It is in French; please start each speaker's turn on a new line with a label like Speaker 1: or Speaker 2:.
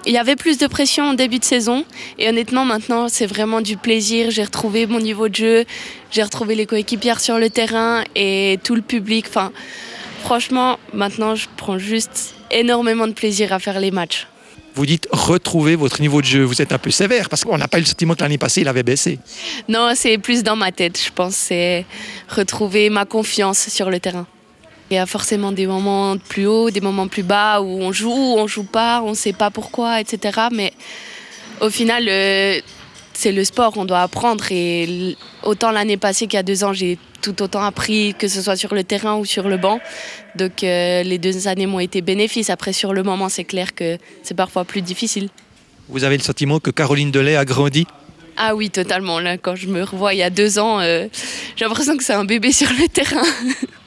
Speaker 1: Il y avait plus de pression en début de saison et honnêtement maintenant c'est vraiment du plaisir. J'ai retrouvé mon niveau de jeu, j'ai retrouvé les coéquipières sur le terrain et tout le public. Enfin, franchement maintenant je prends juste énormément de plaisir à faire les matchs.
Speaker 2: Vous dites retrouver votre niveau de jeu. Vous êtes un peu sévère parce qu'on n'a pas eu le sentiment que l'année passée il avait baissé.
Speaker 1: Non, c'est plus dans ma tête, je pense. C'est retrouver ma confiance sur le terrain. Il y a forcément des moments plus hauts, des moments plus bas où on joue pas, on ne sait pas pourquoi, etc. Mais au final, c'est le sport, on doit apprendre. Et autant l'année passée qu'il y a 2 ans, j'ai tout autant appris, que ce soit sur le terrain ou sur le banc. Donc les 2 années m'ont été bénéfiques. Après, sur le moment, c'est clair que c'est parfois plus difficile.
Speaker 2: Vous avez le sentiment que Caroline Delay a grandi?
Speaker 1: Ah oui, totalement. Là, quand je me revois il y a 2 ans, j'ai l'impression que c'est un bébé sur le terrain.